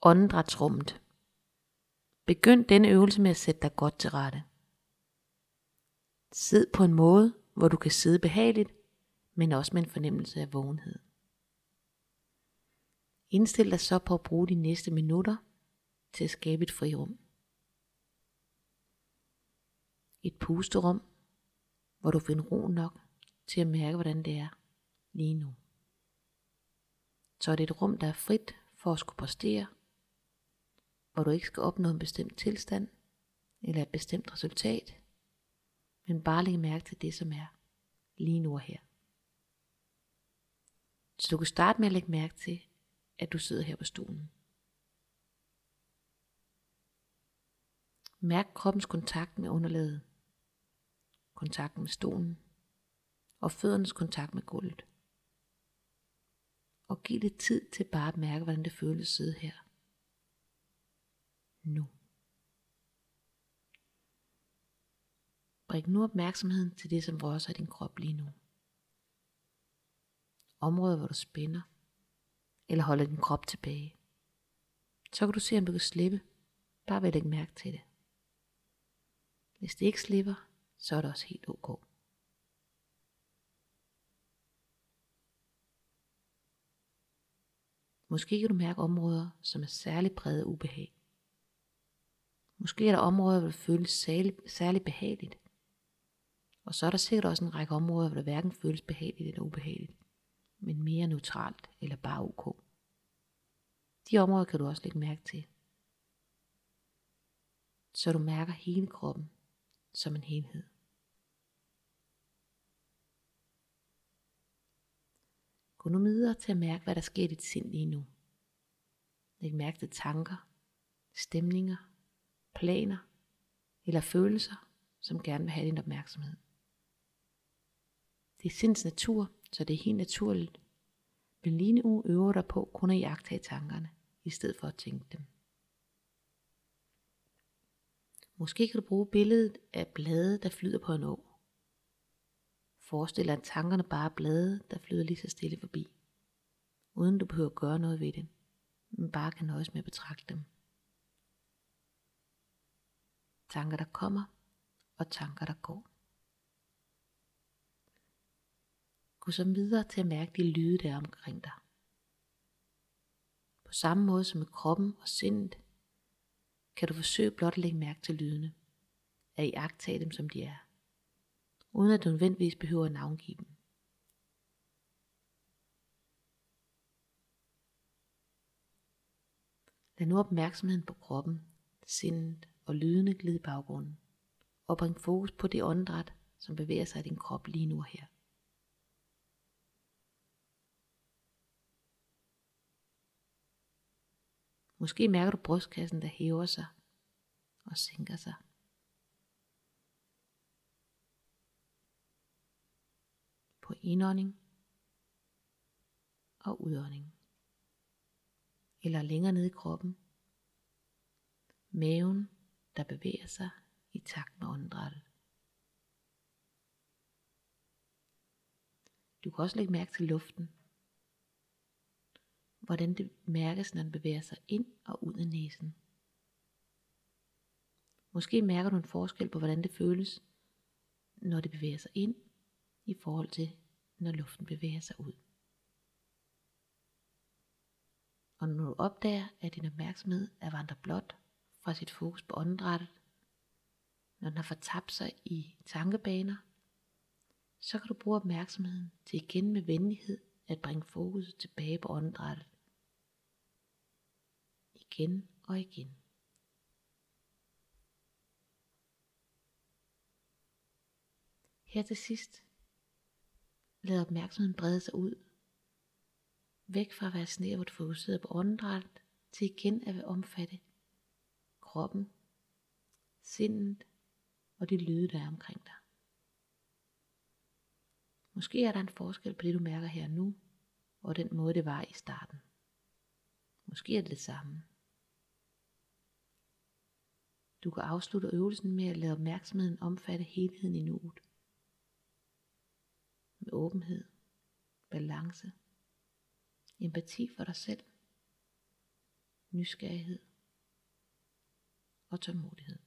Åndedrætsrummet. Begynd denne øvelse med at sætte dig godt til rette. Sid på en måde, hvor du kan sidde behageligt, men også med en fornemmelse af vågenhed. Indstil dig så på at bruge de næste minutter til at skabe et frirum. Et pusterum, hvor du finder ro nok til at mærke, hvordan det er lige nu. Så er det et rum, der er frit for at skulle præstere, hvor du ikke skal opnå en bestemt tilstand eller et bestemt resultat, men bare lægge mærke til det, som er lige nu og her. Så du kan starte med at lægge mærke til, at du sidder her på stolen. Mærk kroppens kontakt med underlaget, kontakten med stolen og føddernes kontakt med gulvet. Og giv lidt tid til bare at mærke, hvordan det føles at sidde her. Nu. Bring nu opmærksomheden til det, som rører sig i din krop lige nu. Områder, hvor du spænder eller holder din krop tilbage. Så kan du se, om du kan slippe, bare ved at lægge mærke til det. Hvis det ikke slipper, så er det også helt ok. Måske kan du mærke områder, som er særligt præget af ubehag. Måske er der områder, hvor det føles særligt behageligt. Og så er der sikkert også en række områder, hvor det hverken føles behageligt eller ubehageligt, men mere neutralt eller bare ok. De områder kan du også lægge mærke til. Så du mærker hele kroppen som en helhed. Gå nu videre til at mærke, hvad der sker i dit sind lige nu. Læg mærke til tanker, stemninger, planer eller følelser, som gerne vil have din opmærksomhed. Det er sinds natur, så det er helt naturligt. Men lige nu øver dig på kun at iagttage tankerne, i stedet for at tænke dem. Måske kan du bruge billedet af blade, der flyder på en å. Forestil dig, at tankerne bare er blade, der flyder lige så stille forbi, uden du behøver at gøre noget ved det, men bare kan nøjes med at betragte dem. Tanker, der kommer, og tanker, der går. Gå så videre til at mærke de lyde, der er omkring dig. På samme måde som med kroppen og sindet, kan du forsøge blot at lægge mærke til lydene, at iagttage dem som de er, uden at du nødvendigvis behøver at navngive dem. Lad nu opmærksomheden på kroppen, sindet og lydene glide i baggrunden, og bring fokus på det åndedræt, som bevæger sig i din krop lige nu og her. Måske mærker du brystkassen, der hæver sig og sænker sig. På indånding og udånding. Eller længere ned i kroppen. Maven, der bevæger sig i takt med åndedrættet. Du kan også lægge mærke til luften. Hvordan det mærkes, når den bevæger sig ind og ud af næsen. Måske mærker du en forskel på, hvordan det føles, når det bevæger sig ind, i forhold til, når luften bevæger sig ud. Og når du opdager, at din opmærksomhed er vandret blot fra sit fokus på åndedrættet, når den har fortabt sig i tankebaner, så kan du bruge opmærksomheden til igen med venlighed at bringe fokuset tilbage på åndedrættet. Igen og igen. Her til sidst, lad opmærksomheden brede sig ud. Væk fra at være snævert fokuseret på åndedrættet, til igen at omfatte kroppen, sindet og de lyde, der er omkring dig. Måske er der en forskel på det, du mærker her nu, og den måde, det var i starten. Måske er det det samme. Du kan afslutte øvelsen med at lade opmærksomheden omfatte helheden i nuet. Med åbenhed, balance, empati for dig selv, nysgerrighed og tålmodighed.